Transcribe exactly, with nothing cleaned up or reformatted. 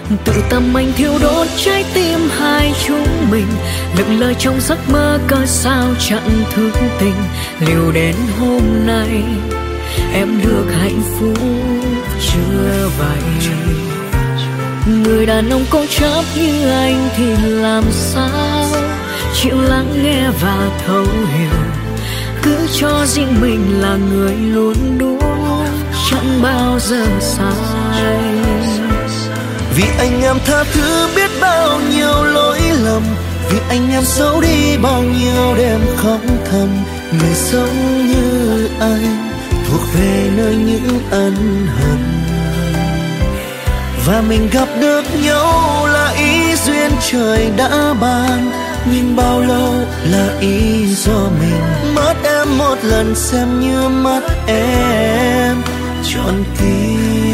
Tự tâm anh thiêu đốt trái tim hai chúng mình, lặng lơ trong giấc mơ cớ sao chẳng thức tình. Liệu đến hôm nay em được hạnh phúc chưa vậy? Người đàn ông cố chấp như anh thì làm sao chịu lắng nghe và thấu hiểu, cứ cho riêng mình là người luôn đúng, chẳng bao giờ sai. Vì anh em tha thứ biết bao nhiêu lỗi lầm, vì anh em xấu đi bao nhiêu đêm khóc thầm. Người sống như anh thuộc về nơi những ân hận, và mình gặp được nhau là ý duyên trời đã ban. Nhưng bao lâu là ý do mình mất em một lần xem như mất em trọn kiếp.